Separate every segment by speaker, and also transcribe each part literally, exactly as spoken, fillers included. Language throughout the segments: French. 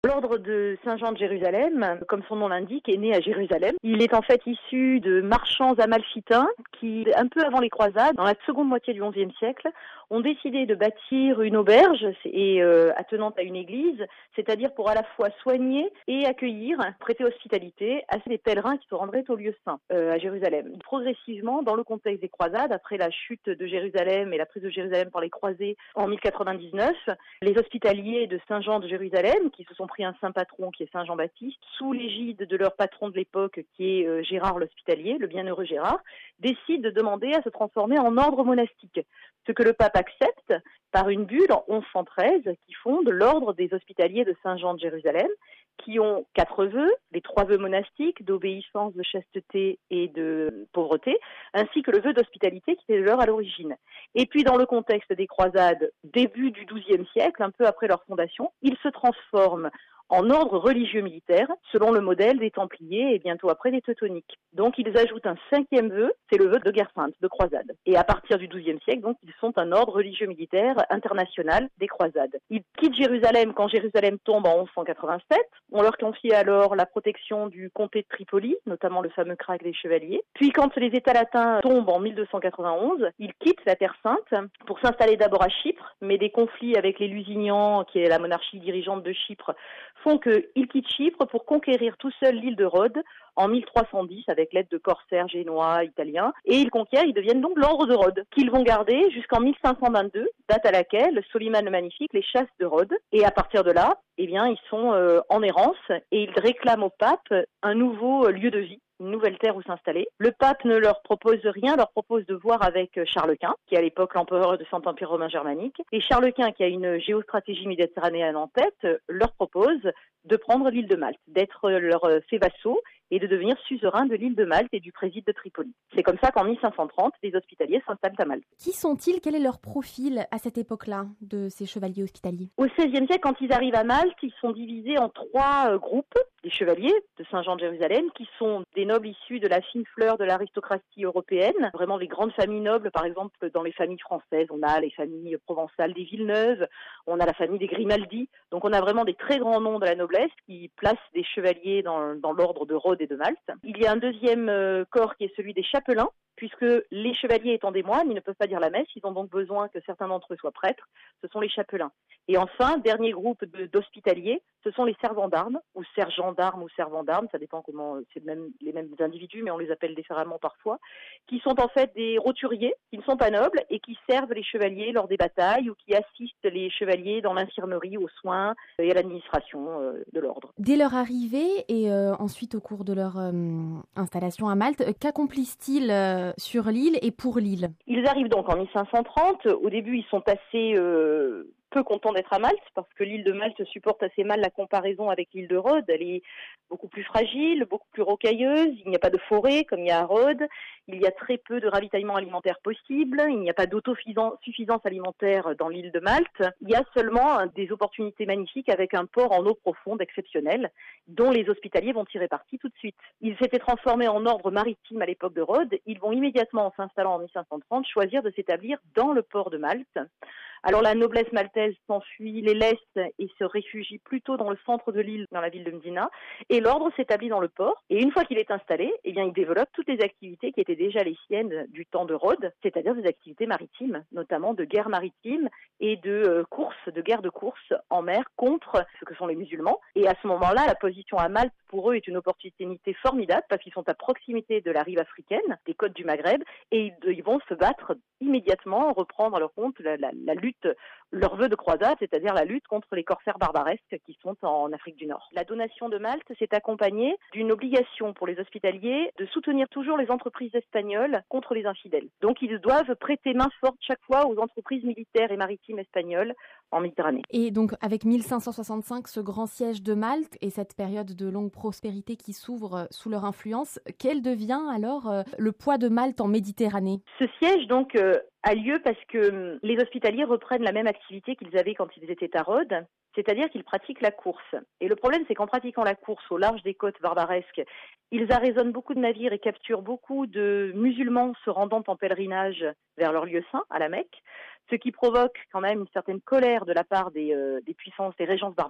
Speaker 1: L'ordre de Saint-Jean de Jérusalem, comme son nom l'indique, est né à Jérusalem. Il est en fait issu de marchands amalfitains qui, un peu avant les croisades, dans la seconde moitié du onzième siècle, ont décidé de bâtir une auberge et euh, attenante à une église, c'est-à-dire pour à la fois soigner et accueillir, prêter hospitalité à ces pèlerins qui se rendraient au lieu saint, euh, à Jérusalem. Progressivement, dans le contexte des croisades, après la chute de Jérusalem et la prise de Jérusalem par les croisés en mille quatre-vingt-dix-neuf, les hospitaliers de Saint-Jean de Jérusalem, qui se sont pris un saint patron qui est Saint Jean-Baptiste, sous l'égide de leur patron de l'époque qui est euh, Gérard l'Hospitalier, le bienheureux Gérard, décident de demander à se transformer en ordre monastique. Ce que le pape accepte par une bulle en mille cent treize qui fonde l'ordre des hospitaliers de Saint-Jean de Jérusalem, qui ont quatre vœux, les trois vœux monastiques d'obéissance, de chasteté et de pauvreté, ainsi que le vœu d'hospitalité qui était leur à l'origine. Et puis dans le contexte des croisades, début du douzième siècle, un peu après leur fondation, ils se transforment en ordre religieux militaire, selon le modèle des Templiers et bientôt après des Teutoniques. Donc ils ajoutent un cinquième vœu, c'est le vœu de guerre sainte, de croisade. Et à partir du douzième siècle, donc, ils sont un ordre religieux militaire international des croisades. Ils quittent Jérusalem quand Jérusalem tombe en mille cent quatre-vingt-sept. On leur confie alors la protection du comté de Tripoli, notamment le fameux krag des chevaliers. Puis quand les États latins tombent en mille deux cent quatre-vingt-onze, ils quittent la Terre Sainte pour s'installer d'abord à Chypre, mais des conflits avec les Lusignan, qui est la monarchie dirigeante de Chypre, font qu'ils quittent Chypre pour conquérir tout seul l'île de Rhodes en mille trois cent dix avec l'aide de corsaires génois, italiens. Et ils conquièrent, ils deviennent donc l'ordre de Rhodes, qu'ils vont garder jusqu'en mille cinq cent vingt-deux, date à laquelle Soliman le Magnifique les chasse de Rhodes. Et à partir de là, eh bien, ils sont euh, en errance et ils réclament au pape un nouveau lieu de vie, une nouvelle terre où s'installer. Le pape ne leur propose rien, leur propose de voir avec Charles Quint, qui est à l'époque l'empereur du Saint-Empire romain germanique. Et Charles Quint, qui a une géostratégie méditerranéenne en tête, leur propose de prendre l'île de Malte, d'être leur, ses vassaux et de devenir suzerain de l'île de Malte et du préside de Tripoli. C'est comme ça qu'en mille cinq cent trente, les hospitaliers s'installent à Malte.
Speaker 2: Qui sont-ils ? Quel est leur profil à cette époque-là de ces chevaliers hospitaliers ?
Speaker 1: Au seizième siècle, quand ils arrivent à Malte, ils sont divisés en trois euh, groupes. Les chevaliers de Saint-Jean de Jérusalem, qui sont des nobles issus de la fine fleur de l'aristocratie européenne, vraiment les grandes familles nobles, par exemple dans les familles françaises, on a les familles provençales des Villeneuve, on a la famille des Grimaldi, donc on a vraiment des très grands noms de la noblesse qui placent des chevaliers dans, dans l'ordre de Rhodes et de Malte. Il y a un deuxième euh, corps qui est celui des chapelains, puisque les chevaliers étant des moines, ils ne peuvent pas dire la messe, ils ont donc besoin que certains d'entre eux soient prêtres, ce sont les chapelains. Et enfin, dernier groupe de, d'hospitaliers, ce sont les servants d'armes, ou sergents d'armes ou servants d'armes, ça dépend comment, c'est même, les mêmes individus, mais on les appelle différemment parfois, qui sont en fait des roturiers, qui ne sont pas nobles, et qui servent les chevaliers lors des batailles, ou qui assistent les chevaliers dans l'infirmerie, aux soins et à l'administration euh, de l'ordre.
Speaker 2: Dès leur arrivée, et euh, ensuite au cours de leur euh, installation à Malte, qu'accomplissent-ils euh, sur l'île et pour l'île ?
Speaker 1: Ils arrivent donc en mille cinq cent trente. Au début, ils sont assez euh, peu contents d'être à Malte parce que l'île de Malte supporte assez mal la comparaison avec l'île de Rhodes. Elle est beaucoup plus fragile, beaucoup plus rocailleuse. Il n'y a pas de forêt comme il y a à Rhodes. Il y a très peu de ravitaillement alimentaire possible. Il n'y a pas d'autosuffisance alimentaire dans l'île de Malte. Il y a seulement des opportunités magnifiques avec un port en eau profonde exceptionnel dont les hospitaliers vont tirer parti tout de suite. Ils s'étaient transformés en ordre maritime à l'époque de Rhodes. Ils vont immédiatement, en s'installant en mille cinq cent trente, choisir de s'établir dans le port de Malte. Alors la noblesse maltaise s'enfuit, les laisse et se réfugie plutôt dans le centre de l'île, dans la ville de Mdina, et l'ordre s'établit dans le port. Et une fois qu'il est installé, eh bien, il développe toutes les activités qui étaient déjà les siennes du temps de Rhodes, c'est-à-dire des activités maritimes, notamment de guerre maritime et de euh, course, de guerre de course en mer contre ce que sont les musulmans. Et à ce moment-là, la position à Malte, pour eux, est une opportunité formidable parce qu'ils sont à proximité de la rive africaine, des côtes du Maghreb, et ils vont se battre immédiatement, reprendre à leur compte la, la, la lutte, leur vœu de croisade, c'est-à-dire la lutte contre les corsaires barbaresques qui sont en Afrique du Nord. La donation de Malte s'est accompagnée d'une obligation pour les hospitaliers de soutenir toujours les entreprises espagnoles contre les infidèles. Donc ils doivent prêter main forte chaque fois aux entreprises militaires et maritimes espagnoles en Méditerranée.
Speaker 2: Et donc avec mille cinq cent soixante-cinq, ce grand siège de Malte et cette période de longue prospérité qui s'ouvre sous leur influence, quel devient alors euh, le poids de Malte en Méditerranée ?
Speaker 1: Ce siège donc euh, a lieu parce que les hospitaliers reprennent la même activité qu'ils avaient quand ils étaient à Rhodes, c'est-à-dire qu'ils pratiquent la course. Et le problème, c'est qu'en pratiquant la course au large des côtes barbaresques, ils arraisonnent beaucoup de navires et capturent beaucoup de musulmans se rendant en pèlerinage vers leur lieu saint, à la Mecque, ce qui provoque quand même une certaine colère de la part des, euh, des puissances, des régences barbaresques.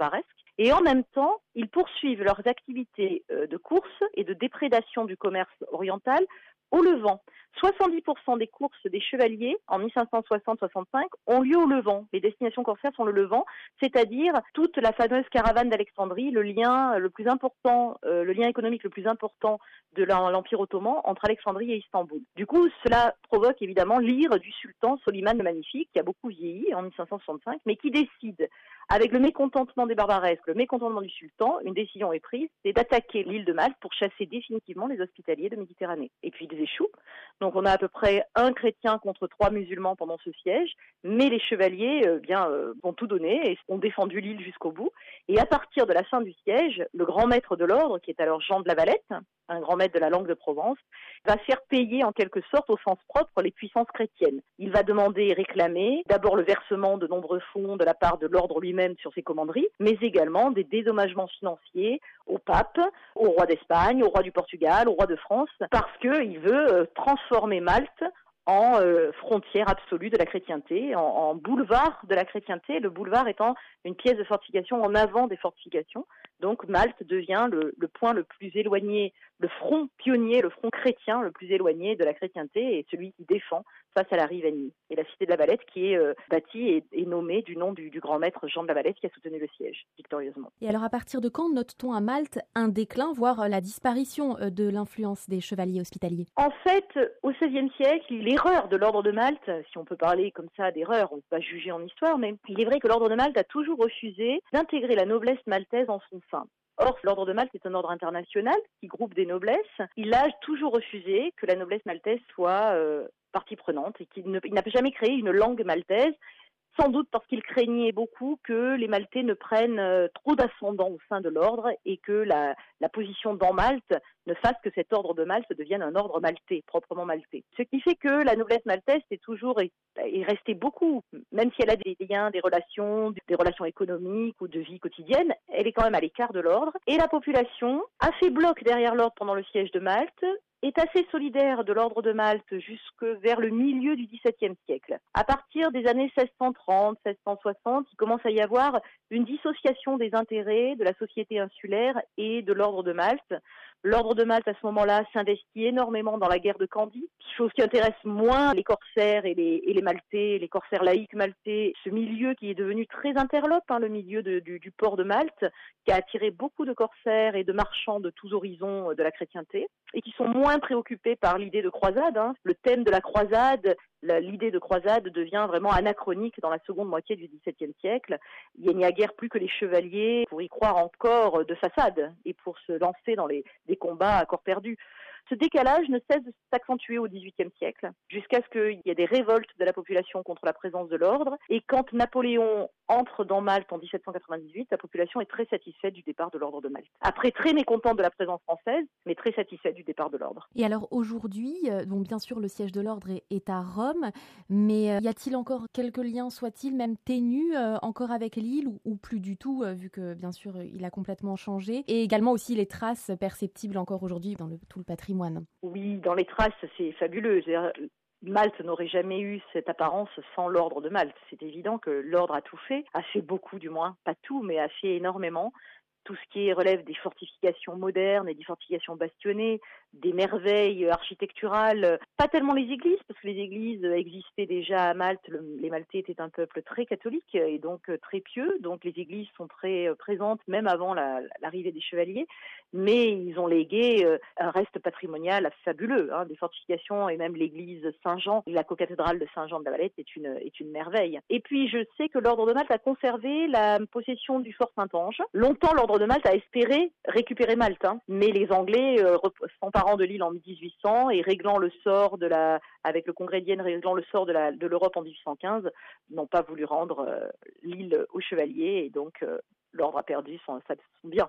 Speaker 1: Et en même temps, ils poursuivent leurs activités de course et de déprédation du commerce oriental au Levant. soixante-dix pour cent des courses des chevaliers en mille cinq cent soixante soixante-cinq ont lieu au Levant. Les destinations corsaires sont le Levant, c'est-à-dire toute la fameuse caravane d'Alexandrie, le lien le plus important, euh, le lien économique le plus important de l'Empire ottoman entre Alexandrie et Istanbul. Du coup, cela provoque évidemment l'ire du sultan Soliman le Magnifique, qui a beaucoup vieilli en mille cinq cent soixante-cinq, mais qui décide, avec le mécontentement des barbaresques, le mécontentement du sultan, une décision est prise, c'est d'attaquer l'île de Malte pour chasser définitivement les hospitaliers de Méditerranée. Et puis ils échouent. Donc on a à peu près un chrétien contre trois musulmans pendant ce siège, mais les chevaliers euh, bien, euh, ont tout donné et ont défendu l'île jusqu'au bout. Et à partir de la fin du siège, le grand maître de l'ordre, qui est alors Jean de la Valette, un grand maître de la langue de Provence, va faire payer en quelque sorte au sens propre les puissances chrétiennes. Il va demander et réclamer d'abord le versement de nombreux fonds de la part de l'ordre lui-même sur ses commanderies, mais également des dédommagements financiers au pape, au roi d'Espagne, au roi du Portugal, au roi de France, parce qu'il veut transformer Malte en euh, frontière absolue de la chrétienté, en, en boulevard de la chrétienté, le boulevard étant une pièce de fortification en avant des fortifications. Donc Malte devient le, le point le plus éloigné, le front pionnier, le front chrétien le plus éloigné de la chrétienté et celui qui défend face à la rive ennemie. Et la cité de la Valette qui est euh, bâtie et, et nommée du nom du, du grand maître Jean de la Valette qui a soutenu le siège victorieusement.
Speaker 2: Et alors à partir de quand note-t-on à Malte un déclin, voire la disparition de l'influence des chevaliers hospitaliers ?
Speaker 1: En fait, au seizième siècle, l'erreur de l'ordre de Malte, si on peut parler comme ça d'erreur, on ne peut pas juger en histoire, mais il est vrai que l'ordre de Malte a toujours refusé d'intégrer la noblesse maltaise en son sein. Or, l'ordre de Malte est un ordre international qui groupe des noblesses. Il a toujours refusé que la noblesse maltaise soit euh, partie prenante et qu'il ne, il n'a jamais créé une langue maltaise, sans doute parce qu'il craignait beaucoup que les Maltais ne prennent euh, trop d'ascendant au sein de l'ordre et que la, la position dans Malte ne fasse que cet ordre de Malte devienne un ordre maltais, proprement maltais. Ce qui fait que la noblesse maltaise est toujours est, est restée beaucoup, même si elle a des liens, des relations, des relations économiques ou de vie quotidienne, elle est quand même à l'écart de l'ordre. Et la population a fait bloc derrière l'ordre pendant le siège de Malte, est assez solidaire de l'ordre de Malte jusque vers le milieu du dix-septième siècle. À partir des années seize cent trente, seize cent soixante, il commence à y avoir une dissociation des intérêts de la société insulaire et de l'ordre de Malte. L'ordre de Malte, à ce moment-là, s'investit énormément dans la guerre de Candie, chose qui intéresse moins les corsaires et les, et les Maltais, les corsaires laïcs maltais, ce milieu qui est devenu très interlope, hein, le milieu de, du, du port de Malte, qui a attiré beaucoup de corsaires et de marchands de tous horizons de la chrétienté, et qui sont moins préoccupés par l'idée de croisade. Hein. Le thème de la croisade, la, l'idée de croisade devient vraiment anachronique dans la seconde moitié du dix-septième siècle. Il n'y a guère plus que les chevaliers pour y croire encore de façade et pour se lancer dans les des combats à corps perdu. Ce décalage ne cesse de s'accentuer au dix-huitième siècle, jusqu'à ce qu'il y ait des révoltes de la population contre la présence de l'ordre. Et quand Napoléon entre dans Malte en dix-sept cent quatre-vingt-dix-huit, la population est très satisfaite du départ de l'ordre de Malte. Après, très mécontente de la présence française, mais très satisfaite du départ de l'ordre.
Speaker 2: Et alors aujourd'hui, bon, bien sûr, le siège de l'ordre est, est à Rome, mais y a-t-il encore quelques liens, soit-il même ténus, euh, encore avec l'île ou, ou plus du tout, euh, vu que bien sûr, il a complètement changé, et également aussi les traces perceptibles encore aujourd'hui dans le, tout le patrimoine.
Speaker 1: Oui, dans les traces, c'est fabuleux. Malte n'aurait jamais eu cette apparence sans l'ordre de Malte. C'est évident que l'ordre a tout fait, a fait beaucoup du moins, pas tout, mais a fait énormément. Tout ce qui relève des fortifications modernes et des fortifications bastionnées, des merveilles architecturales, pas tellement les églises, parce que les églises existaient déjà à Malte. Le, les Maltais étaient un peuple très catholique et donc très pieux, donc les églises sont très présentes même avant la, l'arrivée des chevaliers, mais ils ont légué un reste patrimonial fabuleux, hein, des fortifications et même l'église Saint-Jean, la cocathédrale de Saint-Jean de la Valette est une, est une merveille. Et puis je sais que l'ordre de Malte a conservé la possession du fort Saint-Ange. Longtemps, l'ordre de Malte a espéré récupérer Malte, hein. Mais les Anglais, euh, s'emparant de l'île en dix-huit cents et réglant le sort de la, avec le Congrès de Vienne, réglant le sort de, la, de l'Europe en dix-huit cent quinze, n'ont pas voulu rendre euh, l'île aux chevaliers et donc euh, l'ordre a perdu son, son bien.